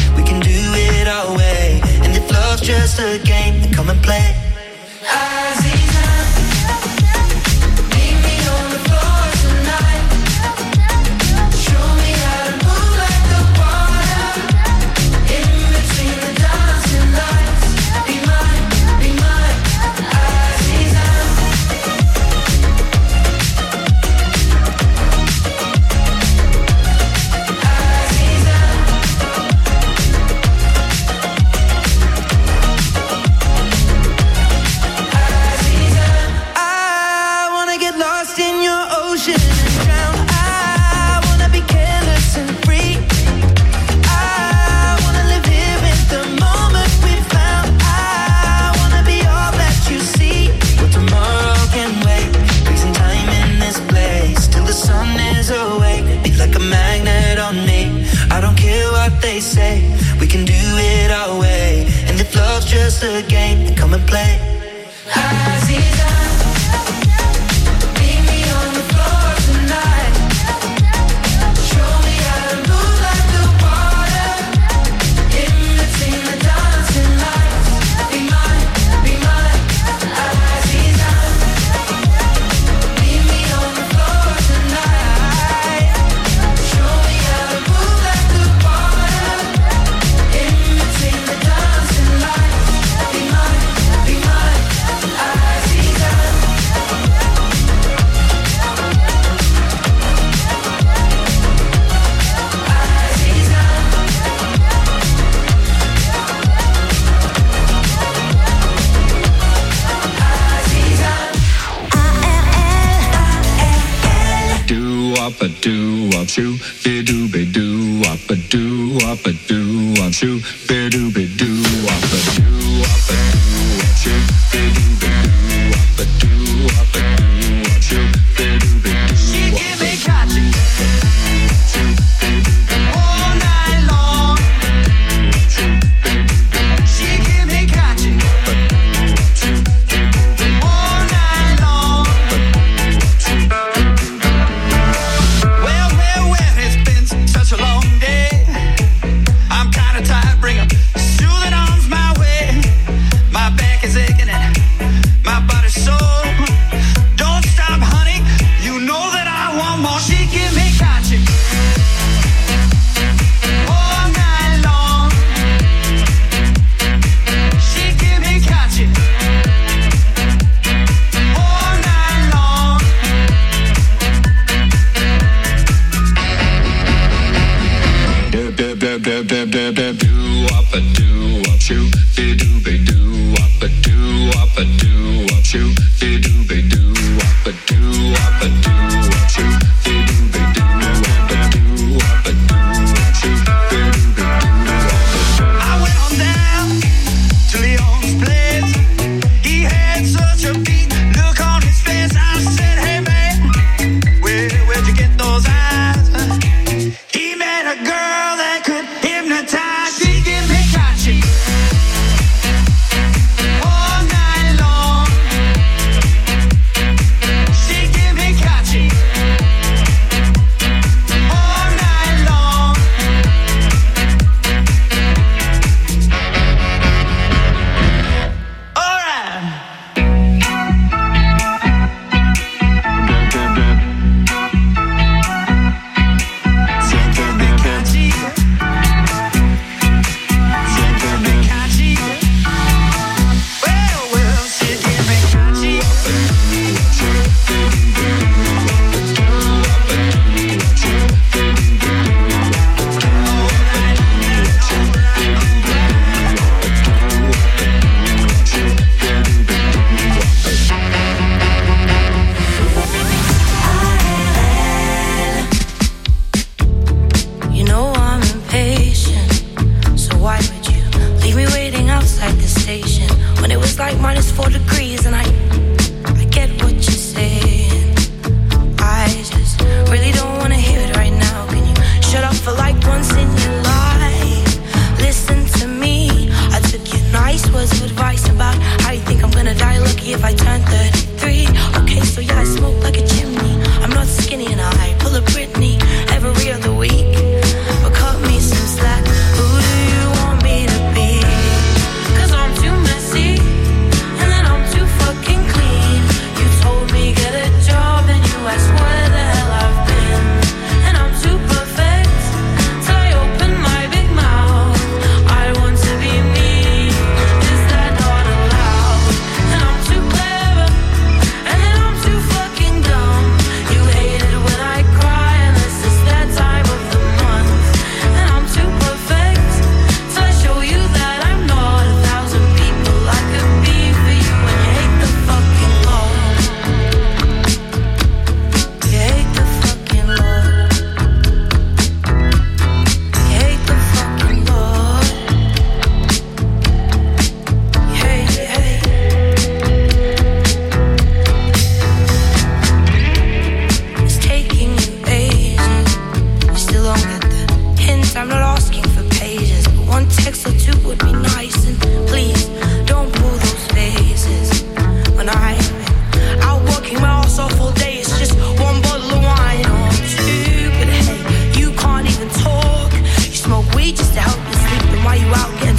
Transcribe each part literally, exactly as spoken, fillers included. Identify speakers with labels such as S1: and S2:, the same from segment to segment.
S1: we can do it our way. And if love's just a game, then come and play. Aziza, meet me on the floor tonight. Show me how to move like the water. In between the dancing lights. Be mine, be mine, Aziza. They say we can do it our way, and if love's just a game, then come and play. Aziza, meet me on the floor tonight. Show me how to move like the water. In between the dancing lights. Be mine, be mine, Aziza. Meet me on the floor tonight. Show me how to move like the water. In between the dancing lights. Be mine, be mine, Aziza.
S2: Do up a do up shoo, be do be do up a do up a do up shoo, be do be do up a do up a do up shoo, be do be do up a do up a do up shoo, be do be do. She give me catchy all night long. She give me catchy all night long. Well, well, well, it's been such a long day. I'm kinda tired, bring 'em soothing arms my way. My back is aching and my body's sore. Don't stop, honey, you know that I want more. She give me catchy all night long. She give me catchy all night long. Do do do do do do do do up a do up shoo, be do be do up a do up a do up shoo, be do be do up a do up a do up shoo, be do be do up a do up a do up shoo, be do be do up a do. I went on down to Leon's place. He had such a beat look on his face. I said, hey man, where where'd you get those eyes? He met a girl that could hypnotize. She give me catchy all night long. She give me catchy all night long. All right. She give me catchy. She give me catchy. Well, well, she give me catchy.
S3: You know I'm impatient, so why would you leave me waiting outside the station when it was like minus four degrees? And I, I get what you're saying. I just really don't want to hear it right now. Can you shut up for like once in your life? Listen to me. I took your nice words of advice about how you think I'm gonna die lucky if I turn thirty-three. Okay, so yeah, I smoke like a chimney. I'm not skinny and I pull a Britney every other week. But cut me some slack. Who do you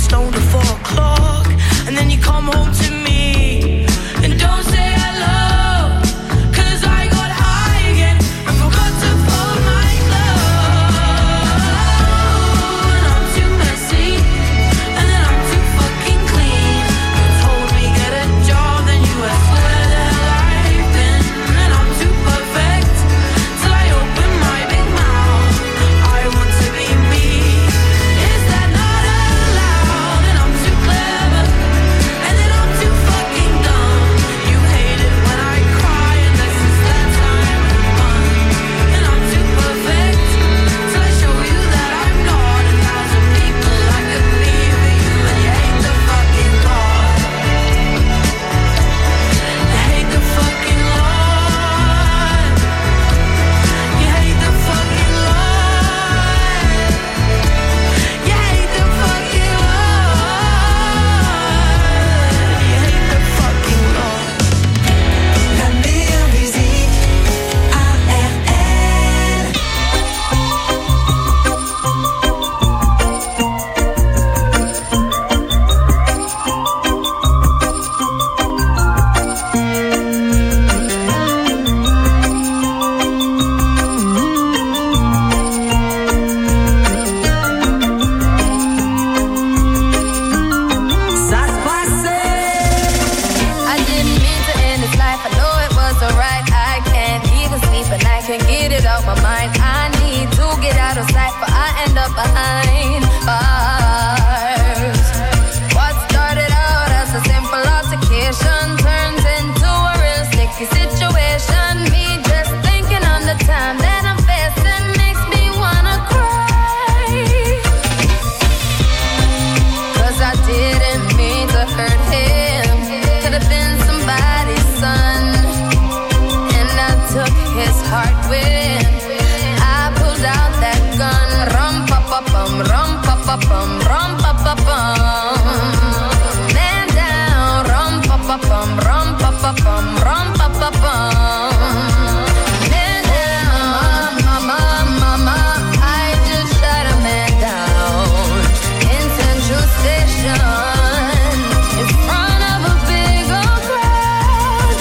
S3: stoned at four o'clock, and then you come home to me and don't say hello, 'cause I got high again and forgot to fold my clothes. And I'm too messy, and then I'm too fucking clean. You told me get a job, then you asked where the hell I've been. And I'm too perfect till I open my big mouth. I want to be me. Is that not allowed? And I'm too clever, and then I'm too fucking dumb. You hate it when I cry, unless it's that time of month. And I'm too perfect till I show you that I'm not. A thousand people I could be for you, and you hate the fucking Lord. You hate the fucking Lord. You hate the fucking Lord. You hate the fucking Lord. You hate the fucking Lord.
S1: La meilleure musique, A R L. Ça se passait.
S4: I didn't mean to end this life. I know it was alright. I can't even sleep and I can't get it out my mind. I need to get out of sight, but I end up behind bars. What started out as a simple altercation turns into a real sticky situation. Me just thinking on the time that I'm facing makes me wanna cry. 'Cause I didn't mean to hurt him. Could have been somebody's son. And I took his heart with. I pulled out that gun. Rum pa pa bum, rum pa pa bum, rum pa pa bum. Man down, rum pa pa bum, rum pa pa bum, rum pa pa bum. Man down, mama, mama, I just shot a man down in Central Station in front of a big old crowd.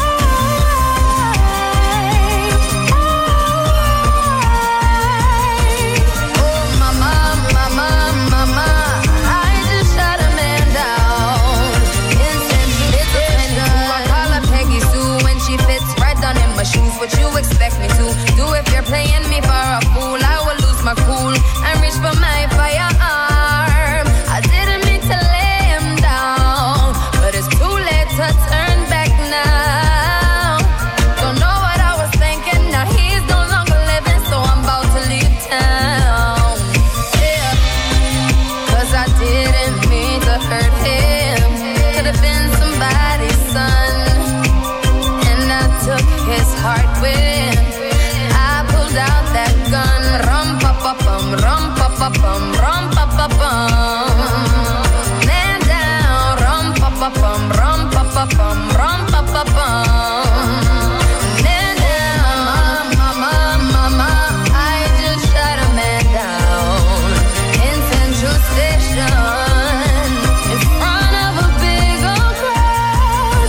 S4: Oh, mama, mama, mama, I just shot a man down in Central Station. I call her Peggy Sue when she fits right down in my shoes. What you expect me to do if you're playing me for a fool? I will lose my cool and reach for my firearm. I didn't mean to lay him down, but it's too late to turn back now. Don't know what I was thinking. Now he's no longer living, so I'm about to leave town. Yeah, 'cause I didn't mean to hurt him. Could have been somebody's son. And I took his heart with. I pulled out that gun. Rum pa pa bum, rum pa pa bum, rum pa pa bum. Man down, rum pa pa bum, rum pa pa bum, rum pa pa bum. Man down, mama, mama, I just shot a man down in Central Station in front of a big old crowd.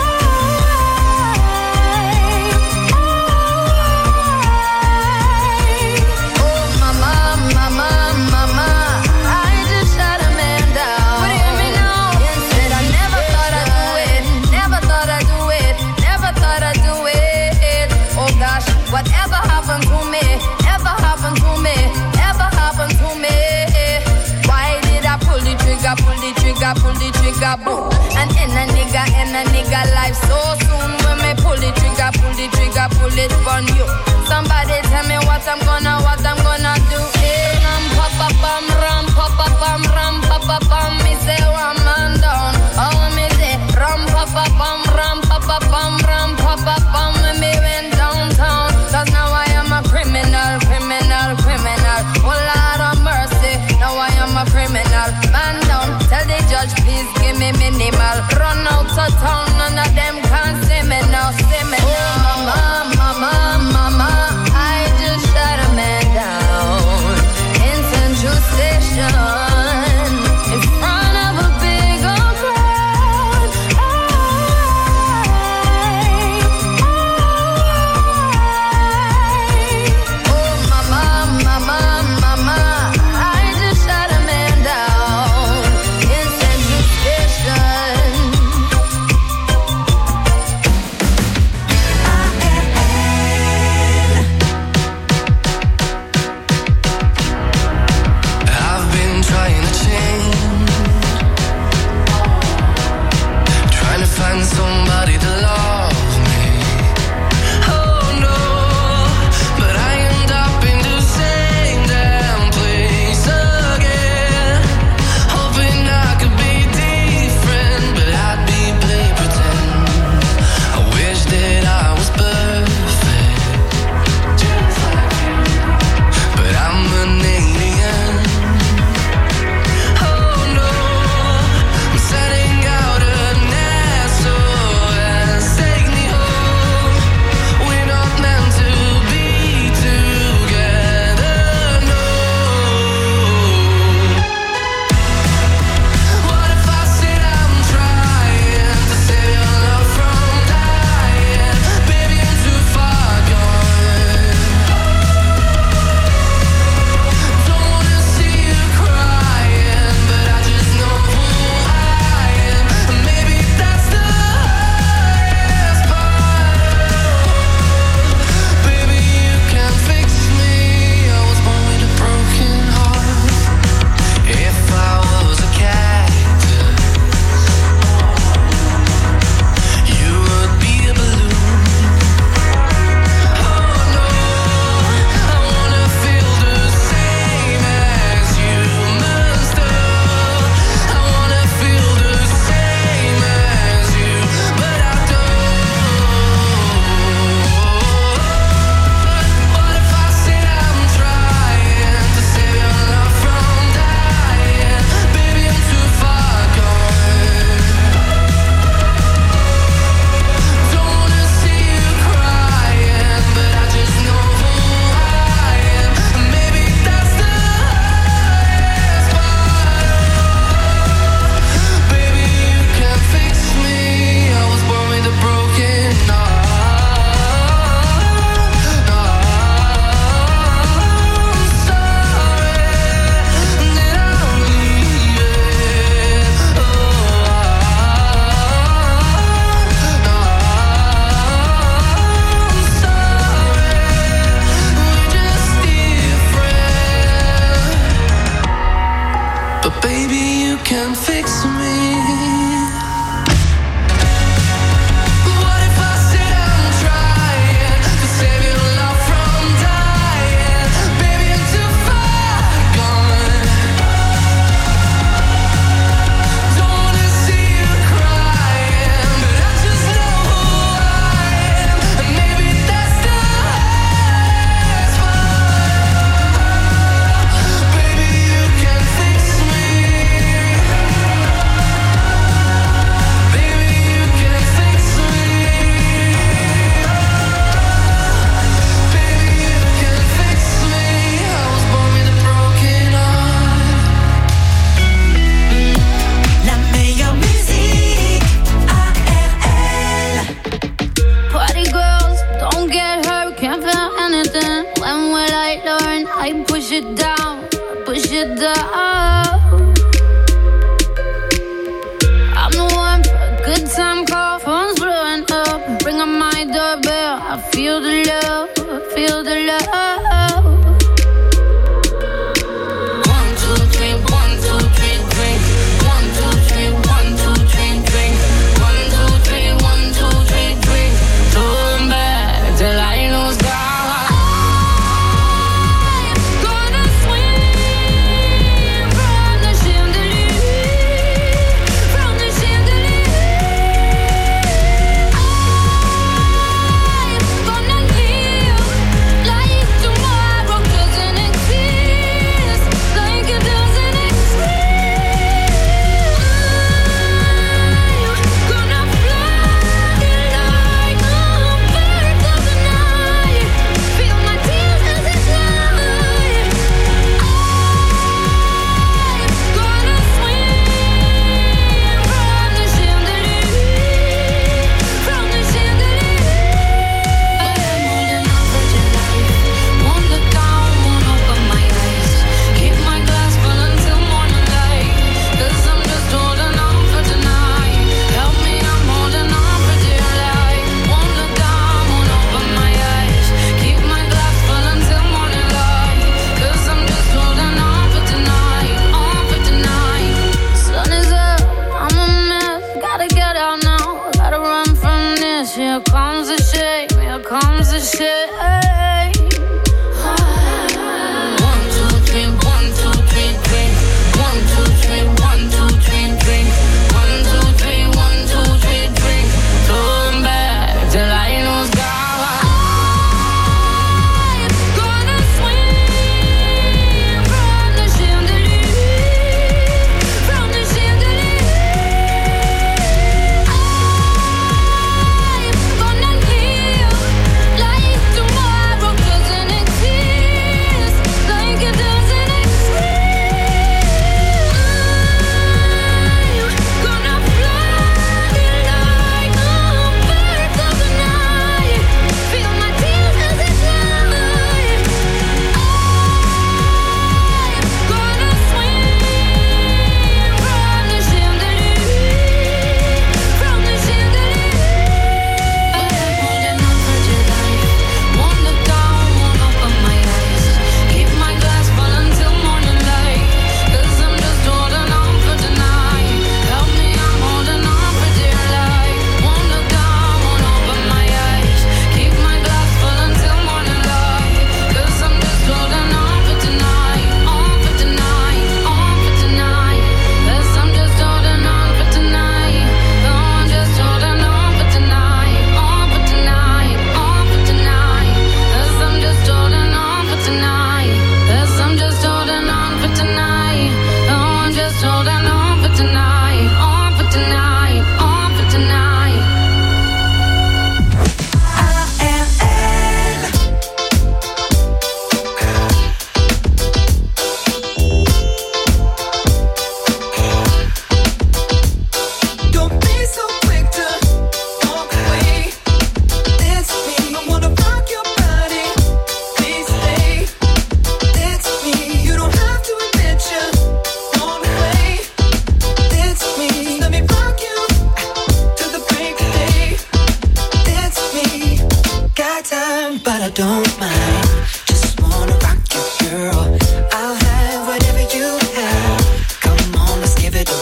S4: Oh, mama, mama, mama, I just shot a man down. But hear me now. Said I never thought I'd do it, never thought I'd do it, never thought I'd do it. Oh gosh, whatever happened to me, ever happened to me, ever happened to me. Why did I pull the trigger, pull the trigger, pull the trigger, boom? And in a nigga, in a nigga life so soon. When me pull the trigger, pull the trigger, pull it on you. Somebody tell me what I'm gonna, what I'm gonna do. Hey, rum pa pa bum, rum pa pa bum, rum pa pa bum. Me say one man down. Oh, me say rum pa pa bum, rum pa pa bum, rum pa pa bum. When me went downtown, 'cause now I am a criminal, criminal, criminal. Oh Lord of mercy, now I am a criminal. Man down, tell the judge please give me minimal. Run out of town, none of them can see me now, see me now. Oh mama, mama, mama, I just shot a man down in Central Station in front
S1: you can fix me.
S4: it down, push it down. I'm the one for a good time call, phone's blowing up. Ring on my doorbell, I feel the love, I feel the love. One, two, three, one, two, three, drink. One, two, three, one, two, three, drink. One, two, three, one, two, three, drink. Turn back till I lose God. Here comes the shame, here comes the shame. One, two, three, one, two, three, drink. One, two, three, one, two, three, drink. One, two, three, one, two, three, drink. Turn back till I lose God. Give it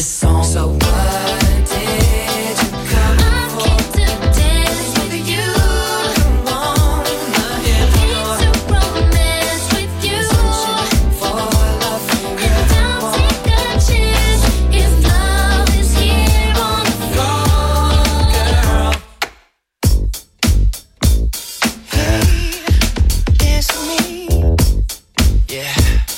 S1: this song. So what did you come for? I came to dance with you. Come on, I came to romance with you. Searching for love, and I'll take a chance if love is here on the floor, girl. Hey, dance with me. Yeah.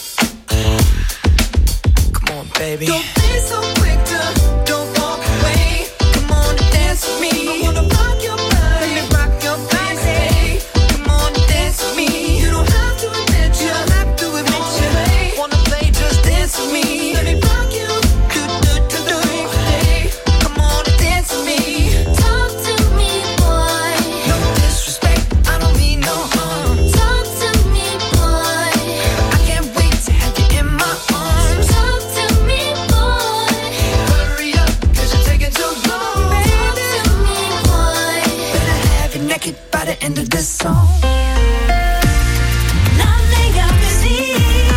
S1: Come on, baby. Don't be so quick to don't walk away. Come on and dance with me. I wanna rock your body, let me rock your body. Come on and dance with me. You don't have to admit you, don't have to admit you. Wanna play, just dance with me. Let me rock you, do do do do. Hey, come on and dance with me. Talk to me, boy. No disrespect, I don't mean no harm. Talk to me, boy. I can't wait to have you in my arms. Talk to me, boy. Hurry up, cause you're taking too long. Talk to me, boy. Better have you naked by the end of this song. Nothing got me see.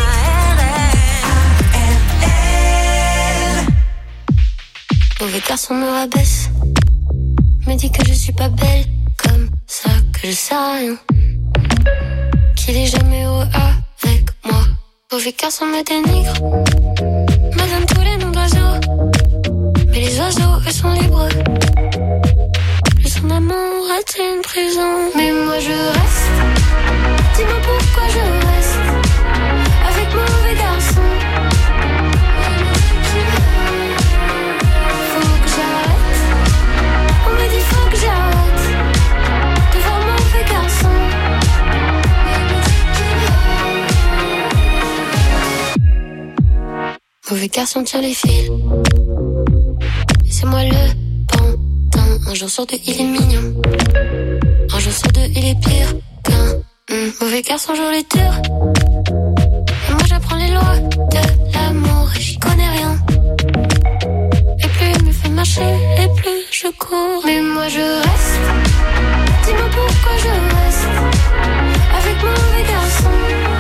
S3: Mauvais garçon me rabaisse, me dit que je suis pas belle, comme ça que je sais rien, qu'il est jamais heureux avec moi. Mauvais garçon me dénigre, me donne tous les noms d'oiseaux, mais les oiseaux eux sont libres. Plus son amour est une prison, mais moi je reste. Dis-moi pourquoi je reste avec mauvais garçon. Faut que j'arrête. On me dit faut que j'arrête de voir mauvais garçon. Mauvais garçon tire les fils. Et c'est moi le pantin. Un jour sur deux il est mignon. Un jour sur deux il est pire qu'un mm. Mauvais garçon joue les tours. Et moi j'apprends les lois de l'amour et j'y connais rien. Et plus il me fait marcher, et plus je cours. Mais moi je reste. Dis-moi pourquoi je reste avec mauvais garçon.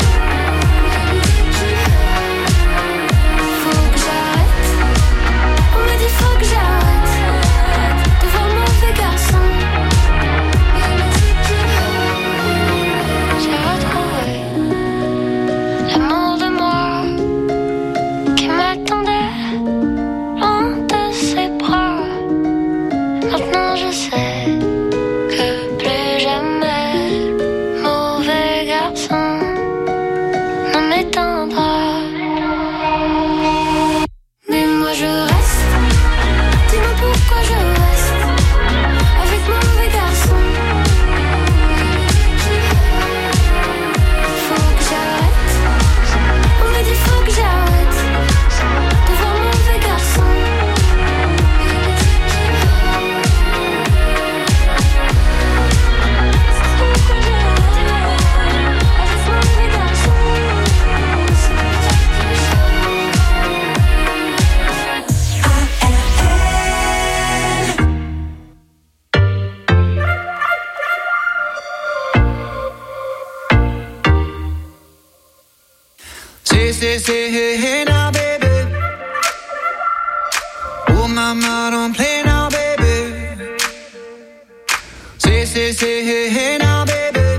S3: Faut que j'arrête. On me dit faut que j'arrête de voir mauvais garçon. J'ai retrouvé l'amour de moi qui m'attendait loin de ses bras. Maintenant je sais que plus jamais mauvais garçon ne m'éteindra. Mais moi je reste. Dis-moi pourquoi je reste avec mauvais garçon. Faut que j'arrête. On me dit faut que j'arrête de voir mauvais garçon. Pourquoi j'arrête avec mauvais garçon.
S5: Say, say, say, hey, hey now, baby. Oh, mama, don't play now, baby. Say, say, say, hey, hey now, baby.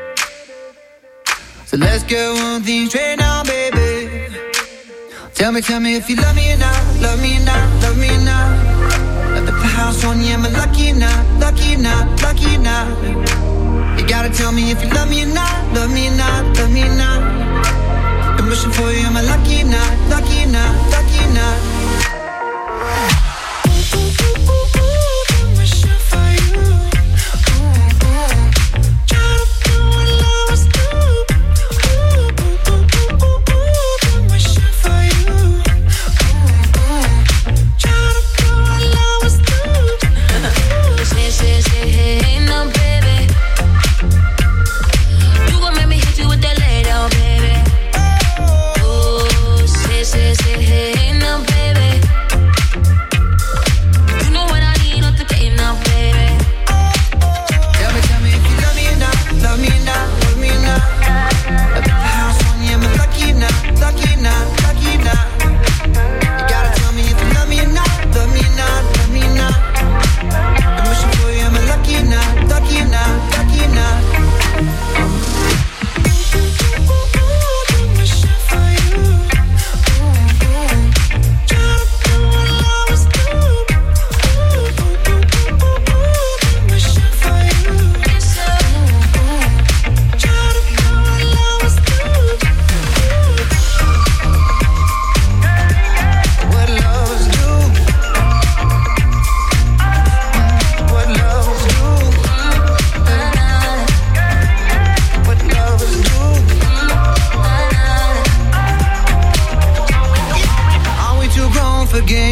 S5: So let's get one thing straight now, baby. Tell me, tell me if you love me or not, love me or not, love me or not. At the house on you, am I lucky or not, lucky or not, lucky or not? You gotta tell me if you love me or not, love me or not, love me or not. I'm wishing for you, am I lucky or not, lucky or not, lucky or not? I'm wishing for you. Try to do what lovers do. I'm wishing for you. Try to do what lovers do.
S3: Say, say, say, hey, hey, now, baby. You gon' make me hit you with that lay down, baby. Oh, say, say, say, hey, now, baby.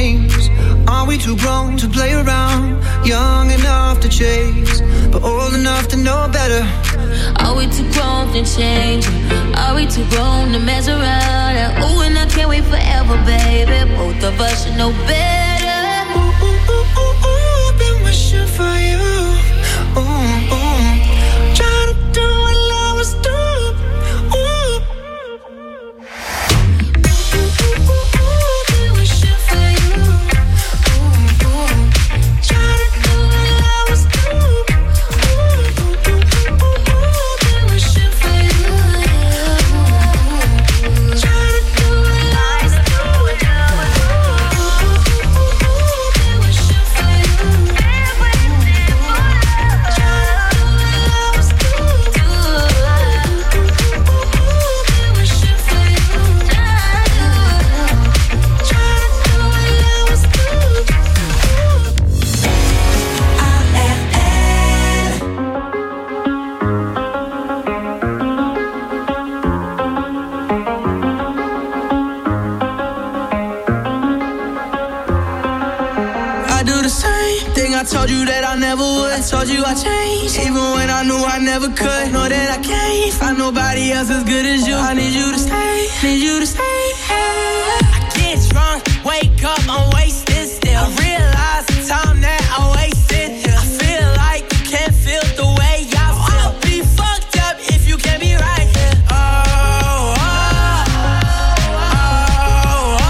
S5: dreams. Are we too grown to play around? Young enough to chase, but old enough to know better.
S6: Are we too grown to change? Are we too grown to mess around? Ooh, and I can't wait forever, baby. Both of us should know better.
S5: Ooh, ooh, ooh, ooh, ooh, I've been wishing for you. Ooh, ooh. Try to do what lovers do. Ooh. Ooh, ooh, ooh, ooh, ooh, been wishing for you. Ooh, ooh. Try to do what lovers do. Ooh, ooh, ooh, ooh, ooh, been wishing for you. Try to do what lovers do. I told you that I never would. I told you I changed, even when I knew I never could. Know that I can't find nobody else as good as you. I need you to stay, need you to stay. I get drunk, wake up, I'm wasted still. I realize the time that I wasted. I feel like you can't feel the way I feel. I'll be fucked up if you can't be right here. Oh, oh, oh, oh,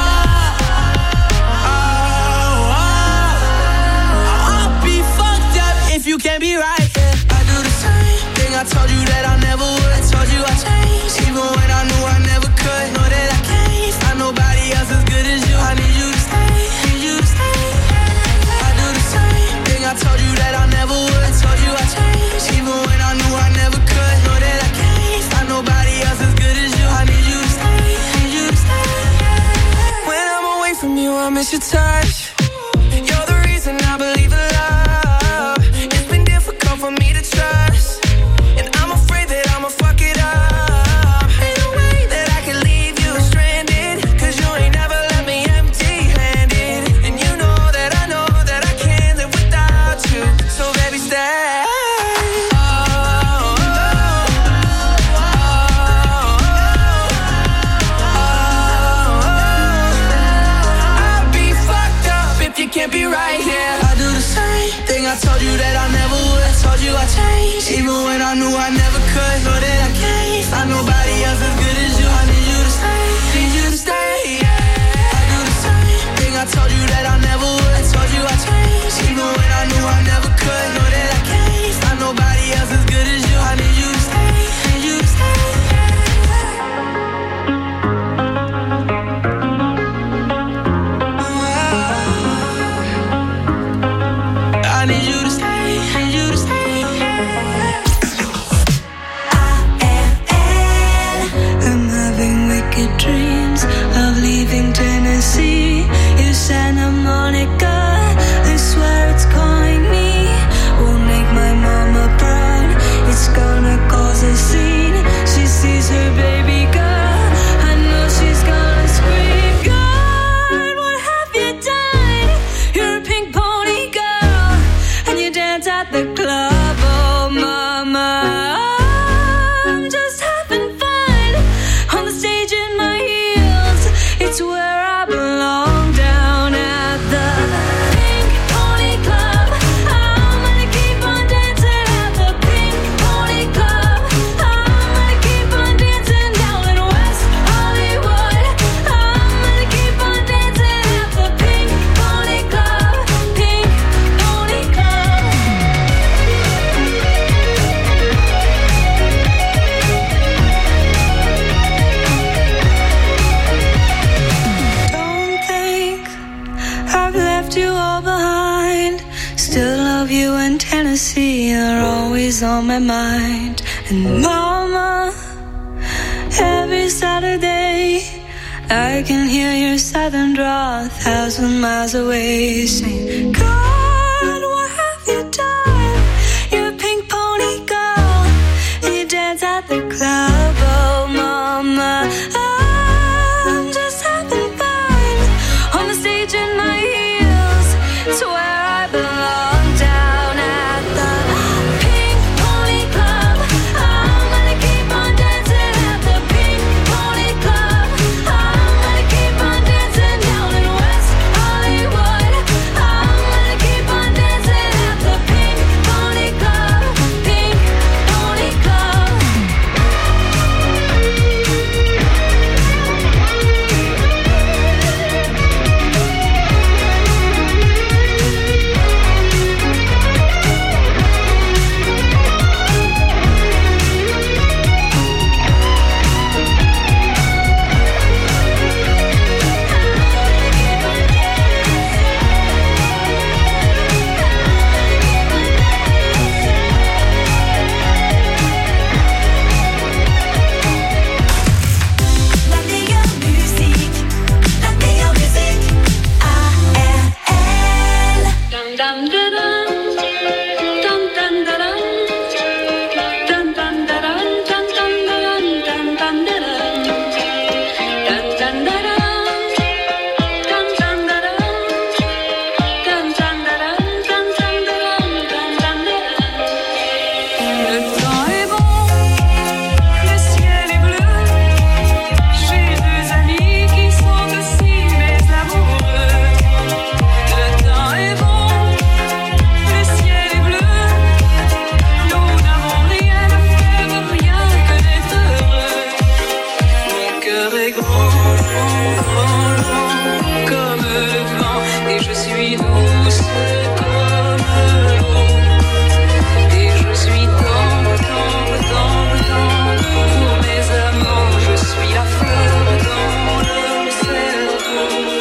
S5: oh, oh. I'll be fucked up if you can't be right here. I do the same thing I told you that I never would. I told you I changed, even when I knew I never could. Know that I can't find nobody else as good as you. I need you to stay, need you to stay. I do the same thing I told you that I never would. I told you I changed, even when I knew I never could. Know that I can't find nobody else as good as you. I need you to stay, need you to stay. When I'm away from you, I miss your touch. You're the reason I believe in love. It's been difficult for me to trust, and I'm afraid that I'ma fuck it up. Ain't no way that I can leave you stranded, 'cause you ain't never left me empty-handed. And you know that I know that I can't live without you. So baby, stay. Oh, oh, oh, oh, oh. I'll be fucked up if you can't be right here. I do the same thing I told you that I never would. I told you I changed, even when I knew I never could. Know that I can't find nobody else as good as you. I need you to stay, need you to stay. Yeah. I do the same thing I told you that I never would. I told you I changed, even when I knew I never could. Know that I can't find nobody else as good as you. I need you to stay, need you to stay. I need you to stay, need you to stay. I'm having wicked dreams of leaving Tennessee. You Santa Monica, I swear it's calling me. Won't make my mama proud, it's gonna cause a scene. She sees her baby girl, I know she's gonna scream. God, what have you done? You're a pink pony girl, and you dance at the club. Oh mama, I'm just having fun on the stage in my heels. It's where I belong, down at the Pink Pony Club. I'm gonna keep on dancing at the Pink Pony Club. I'm gonna keep on dancing down in West Hollywood. I'm gonna keep on dancing at the Pink Pony Club. Pink Pony Club. Don't think I've left you all behind. Still love you in Tennessee, you're always on my mind. And mama, every Saturday I can hear your southern drawl a thousand miles away, saying, God, what have you done? You're a pink pony girl, and you dance at the club. Oh mama, I'm just having fun on the stage in my
S6: douce comme l'eau. Et je suis tendre, tendre, tendre, tendre pour mes amants. Je suis la fleur dans leur cerveau.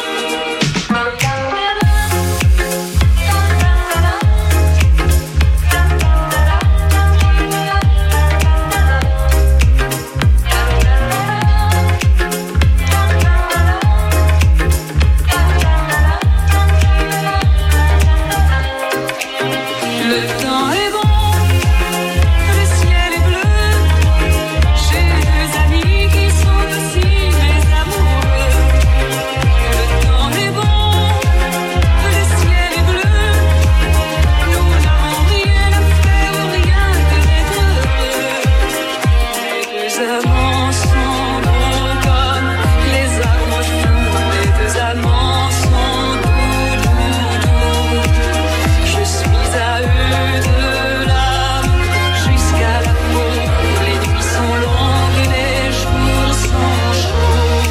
S6: Le temps est bon, le ciel est bleu. J'ai deux amis qui sont aussi mes amoureux. Le temps est bon, le ciel est bleu. Nous n'avons rien à faire, rien que d'être heureux. Les deux amants sont beaux comme les armes fins. Les deux amants sont doux, doux, doux. Je suis à eux de l'âme jusqu'à la peau. Les nuits sont longues et les jours sont chauds.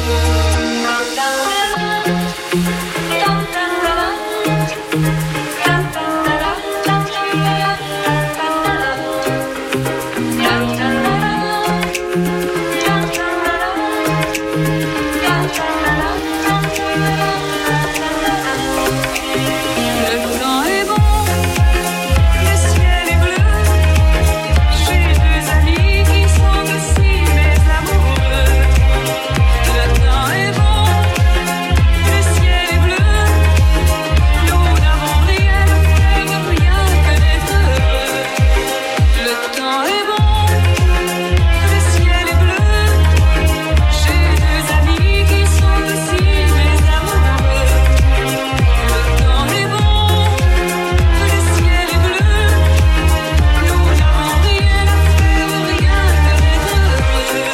S6: Le temps est bon, le ciel est bleu. J'ai deux amis qui sont aussi mes amoureux. Le temps est bon, le ciel est bleu. Nous n'avons rien à faire, rien que d'être heureux. Le temps est bon, le ciel est bleu. J'ai deux amis qui sont aussi mes amoureux. Le temps est bon, le ciel est bleu. Nous n'avons rien à faire, rien que d'être heureux.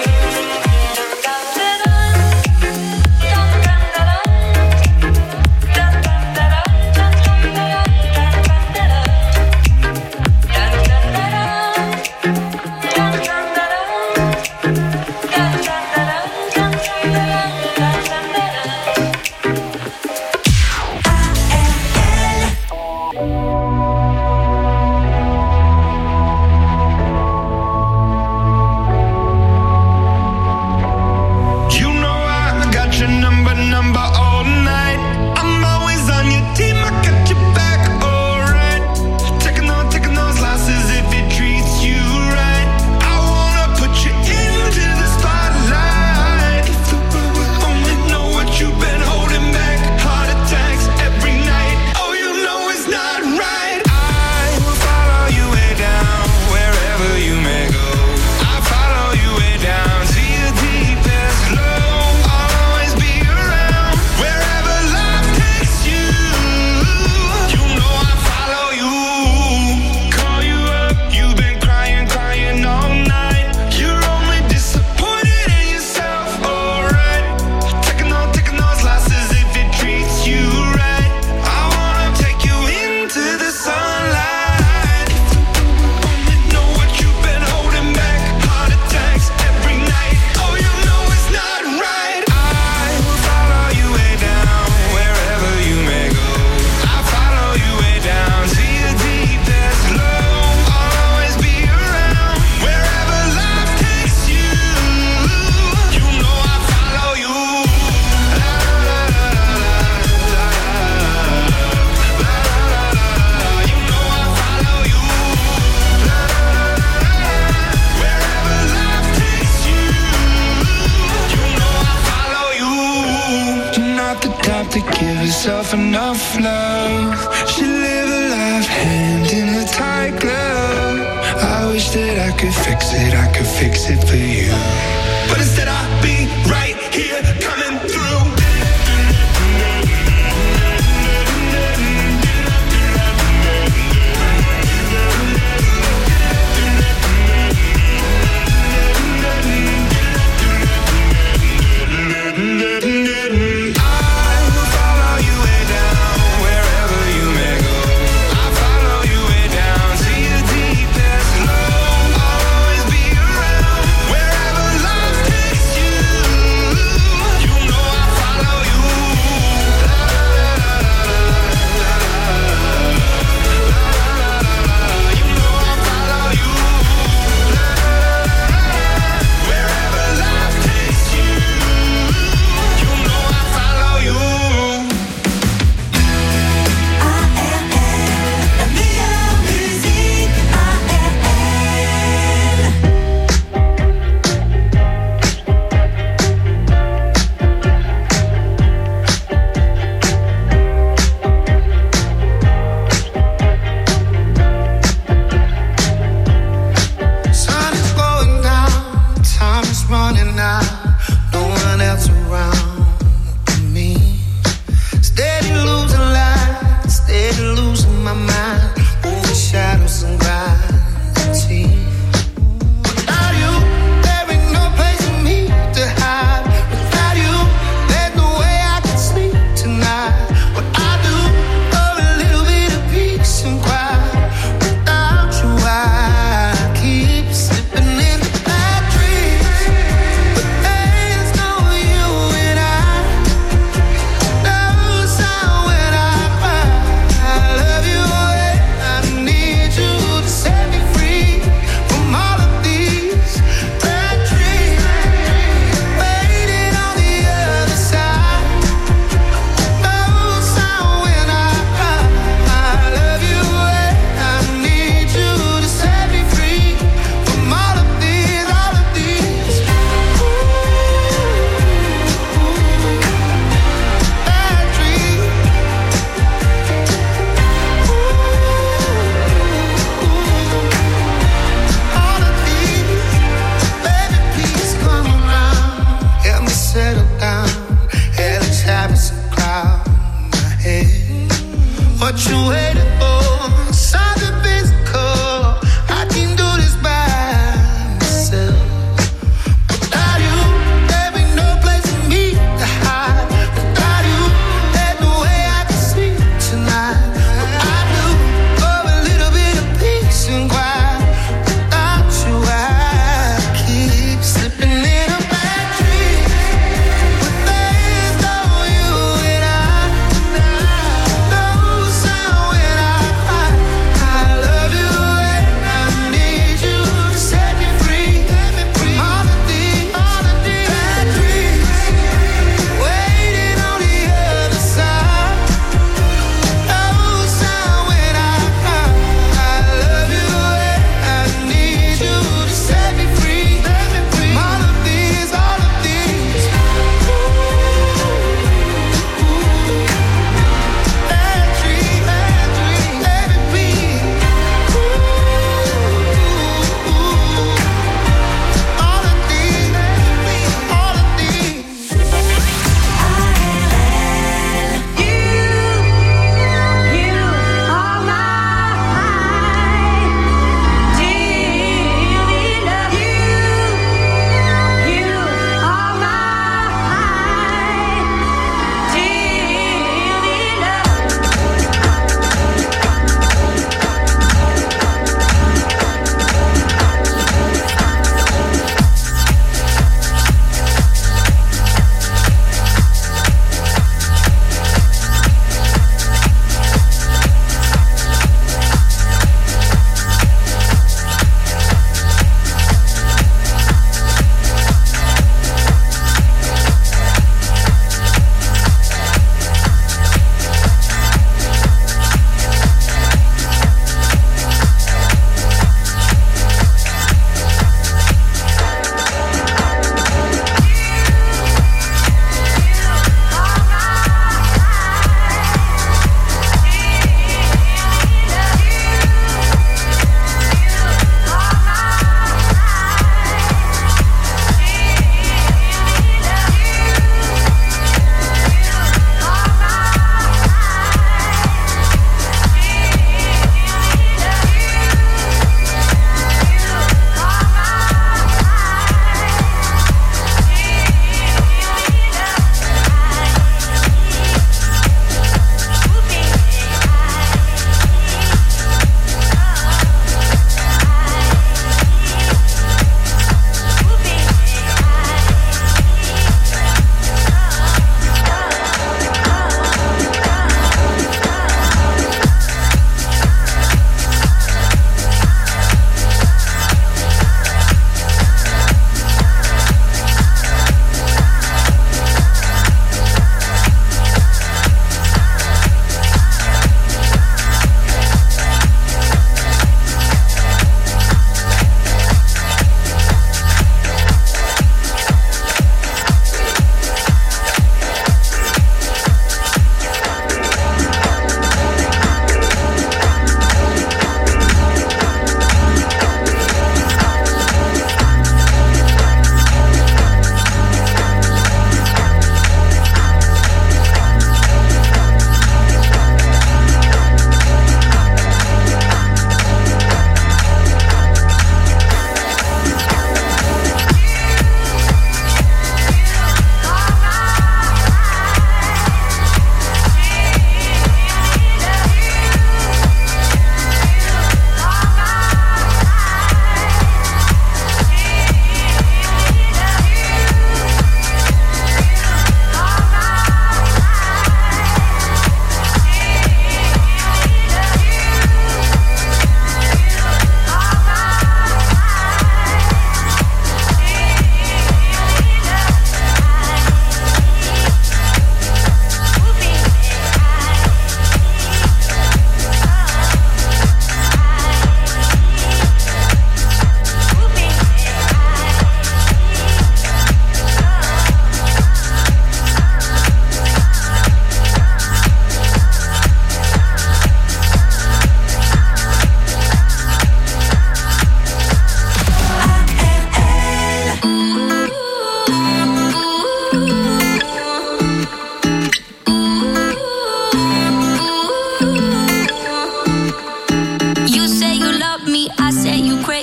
S7: You know I got your number, number all night. I'm always on your team, I got your back, alright. Taking on, taking those losses if it treats you right. I wanna put you into the spotlight. If the world would only know what you've been holding back. Heart attacks every night. Oh, you know it's not right. I will follow you way down, wherever you may go. I follow you way down to your deepest low. I'll always be around, wherever life takes you. You know I follow you. Call you up, you've been crying, crying all night. You're only disappointed in yourself, alright. Taking on, taking those losses if it treats you right. I wanna take you into the sunlight. If the world would only know what you've been holding back. Heart attacks every night. Oh, you know it's not right. I will follow you way down, wherever you may go. I follow you way down to your deepest low. I'll always be around, wherever life takes you. You know I follow you. La la la la la la la la la. You know I follow you. La la la la la. Wherever life takes you. You know I follow you. You're not the type to give yourself enough love. Should live a life hand in a tight glove. I wish that I could fix it, I could fix it for you. But instead I'll be right here coming through. I will follow you way down, wherever you may go. I follow you way down to your deepest low. I'll always be around, wherever life takes you. You
S8: When I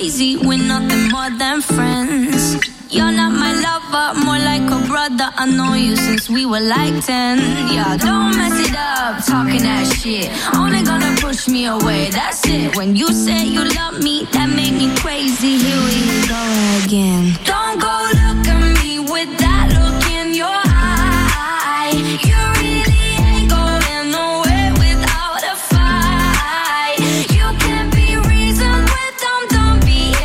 S3: crazy, we're nothing more than friends. You're not my lover, more like a brother. I know you since we were like ten. Yeah, don't mess it up, talking that shit. Only gonna push me away, that's it. When you say you love me, that make me crazy. Here we go again. Don't go look at me with that look in your eye. You really ain't going nowhere without a fight. You can't be reasoned with them, don't be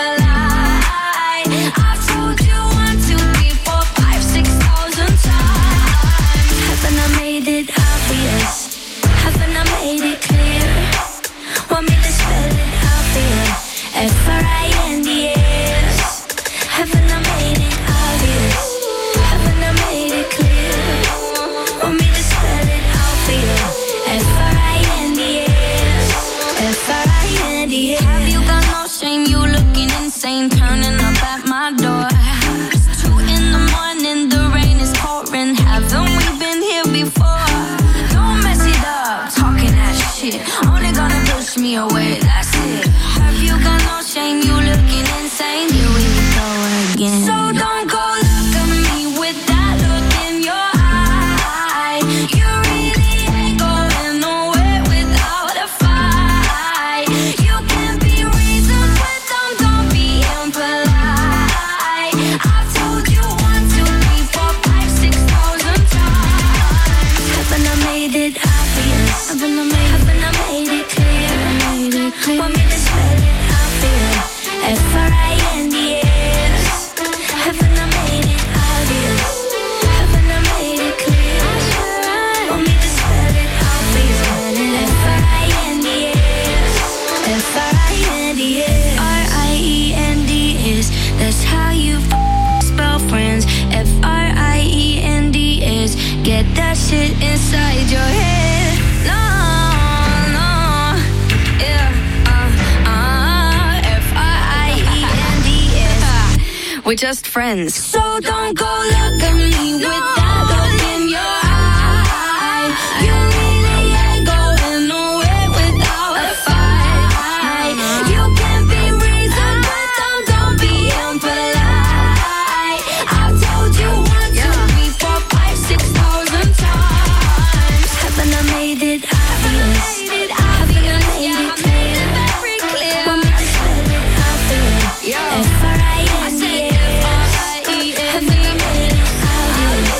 S3: impolite. I've told you one, two, three, four, five, six thousand times. Haven't I made it obvious? Haven't I made it clear? Want me to spell it out for you? F R I N D S. Haven't I made it obvious? Haven't I made it clear? Want me to spell it out for you? F R I N D S. F R I N D S. Have you got no shame? You looking insane, turning up at my door. It's two in the morning, the rain is pouring. Haven't we been here before? Don't mess it up, talking that shit. Only gonna push me away, that's it. Have you got no shame? You looking insane. Here we go again. So don't go look at me with that look in your eye. You really ain't going nowhere without a fight. You can't be reasoned with them, don't be impolite. I've told you one, two, three, four, five, six thousand times. Haven't I made it obvious? Haven't I made, haven't I made it clear? Made it clear. Want me to spell it out for you? F R I N D S. Haven't I made it obvious? Haven't I made it clear? Want me to spell it out for you? F R I N D S. F R I N D S. R I E N D S. That's how you f- spell friends. F R I E N D S. Get that shit inside your head. No, no, yeah, uh, uh, F R I E N D S. We're just friends. So don't go look at me with that look in your eye. You really ain't going nowhere without a fight. You can't be reasoned with them, don't be impolite. I've told you one, two, three, four, five, six thousand times. Haven't I made it obvious? Haven't I made it clear? Want me to spell it out for you? F R I N D S. Haven't I made it obvious?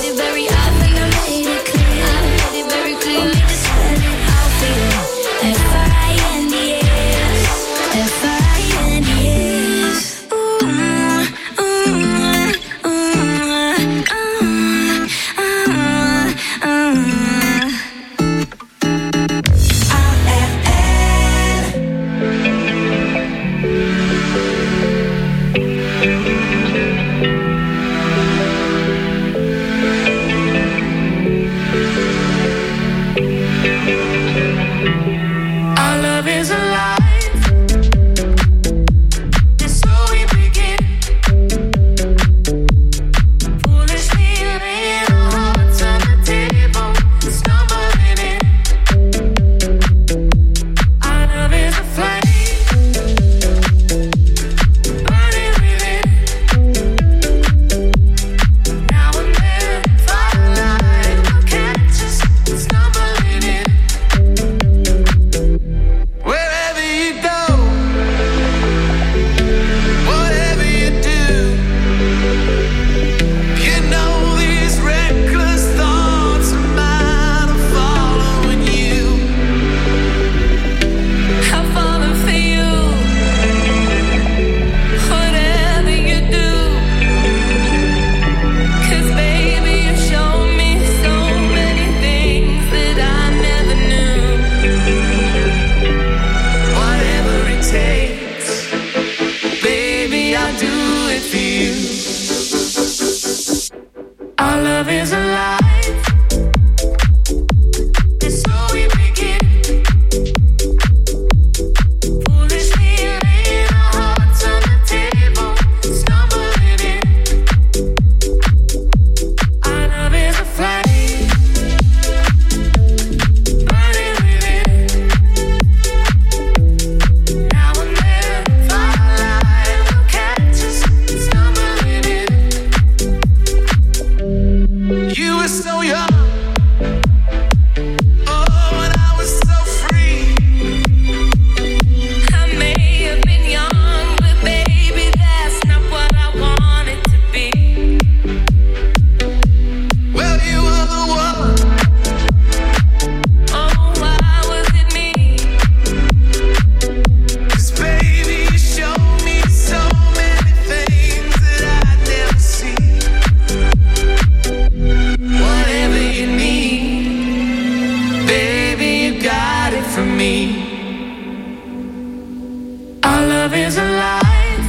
S3: Our love is alive,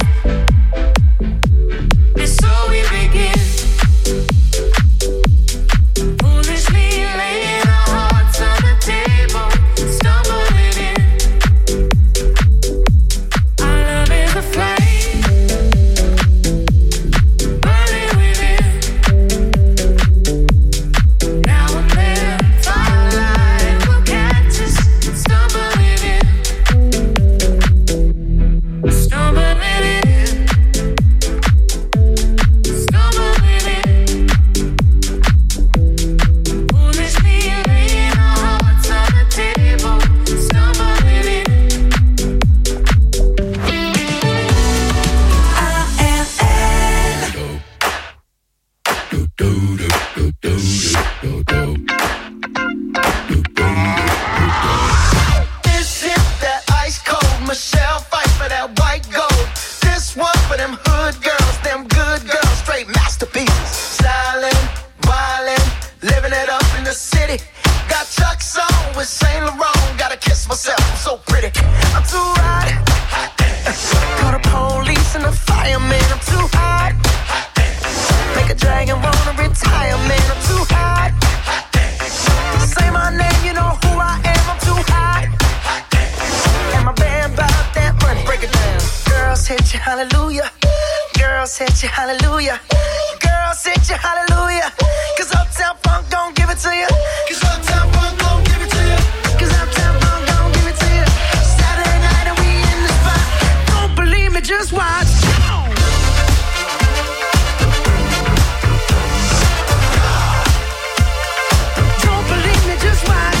S3: and so we begin. Foolishly laying our hearts on the table, stumbling in. Our love is a flame, burning within. Now and then, twilight will catch us, stumbling in. Stumbling in, stumbling in. Foolishly laying our hearts on the table, stumbling in. I am
S8: This hit that ice cold Michelle fight for that white gold. This one for them hood girls, them good girls, straight masterpieces. Stylin', wildin', living it up in the city. Got Chuck's on with Saint Laurent. Gotta kiss myself, I'm so pretty. I'm too hot. Call the police and the fireman. I'm too hot. Make a dragon wanna retire, man. I'm too hot. Say my name, you know who I am. I'm too hot. And my band bought that money. Break it down. Girls hit you, hallelujah. Girls hit you, hallelujah. Girls hit you, hallelujah. Cause Uptown Funk gon' give it to you. Cause Uptown Funk gon' give it to you. Cause Uptown Funk gon' give it to you. Saturday night and we in the spot. Don't believe me, just watch. Don't believe me, just watch.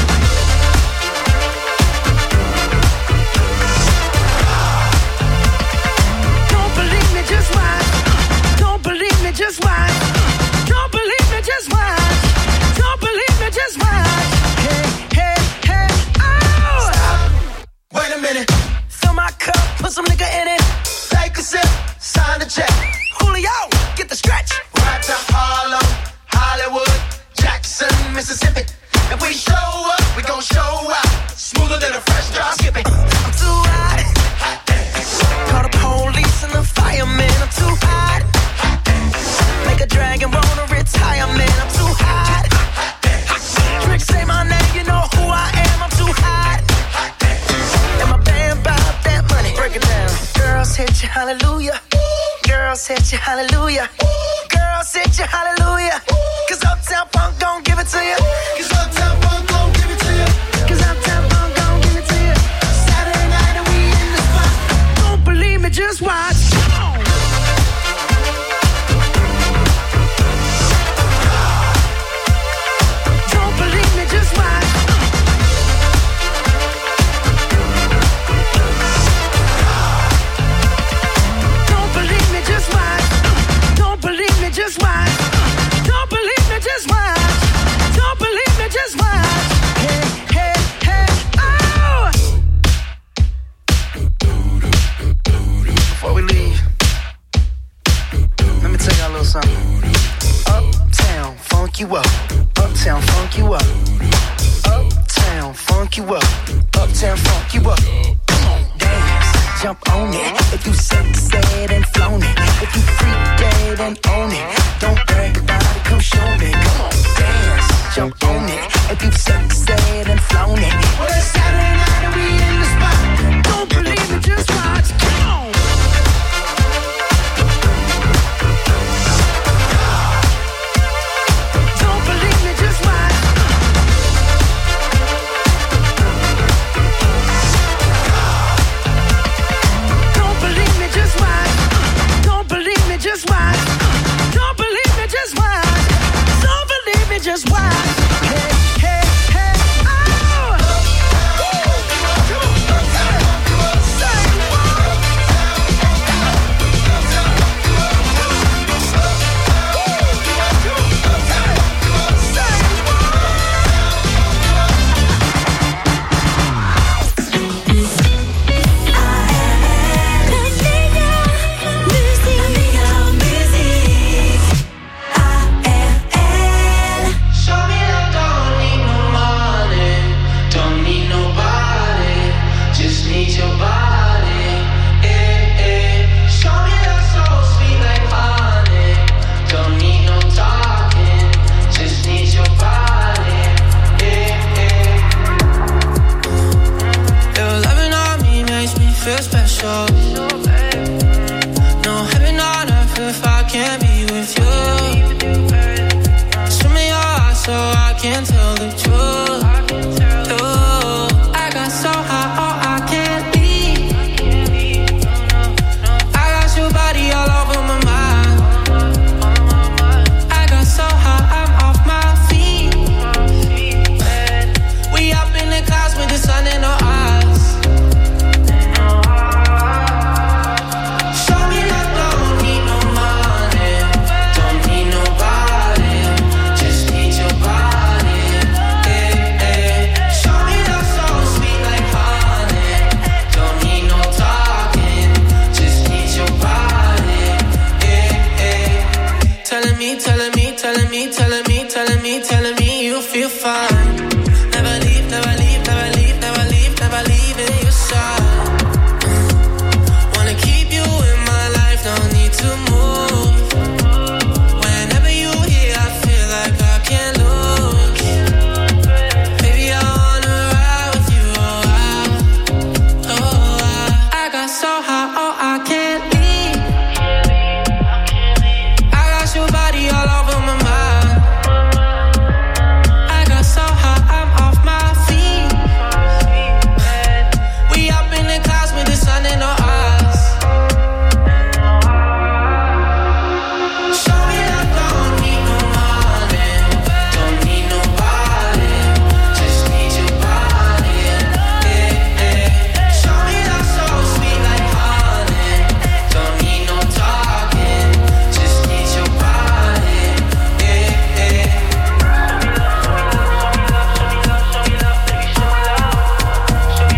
S8: Don't believe me, just watch. Don't believe me, just watch. Don't believe me, just watch. Don't believe me, just watch. Hey, hey, hey, oh! Stop. Wait a minute. Fill my cup, put some nigga in it. Take a sip, sign the check. Julio, get the stretch. Right to Harlem, Hollywood, Jackson, Mississippi. If we show up, we gon' show out. Smoother than a fresh drop skipping. I'm too hot. Call the police and the fireman. I'm too hot. Make a dragon wanna retire, man. I'm too hot. Trick say my name, you know who I am. I'm too hot. And my band bought that money. Break it down. Girls hit you, hallelujah. Girls hit you, hallelujah. Girls hit you, hallelujah. Cause Uptown Funk gon' give it to you. Cause Uptown Funk gon' give it to you. Cause Uptown Funk gon' give it to you. Saturday night and we in the spot. Don't believe me, just watch. Don't believe me, just watch. Don't believe me, just watch. Don't believe me, just watch. Don't believe me, just watch. Don't believe me, just watch. Hey, hey, hey, oh! Before we leave, let me tell y'all a little something. Uptown, funk you up. Uptown, funk you up. Uptown, funk you up. Uptown, funk you up. Come on, dance, jump on it. If you sexed and flown it. If you freak dead and own it. Don't brag about it, come show me. Come on, dance, jump on it. If you sexed and flown it. Well, it's Saturday night and we in the spot. Don't believe me, just watch. Come on. Don't believe me, just watch. Don't believe me, just watch. Don't believe me, just watch. Don't believe me, just watch. Don't believe me, just watch. Hey, hey, hey, oh!
S5: extra special.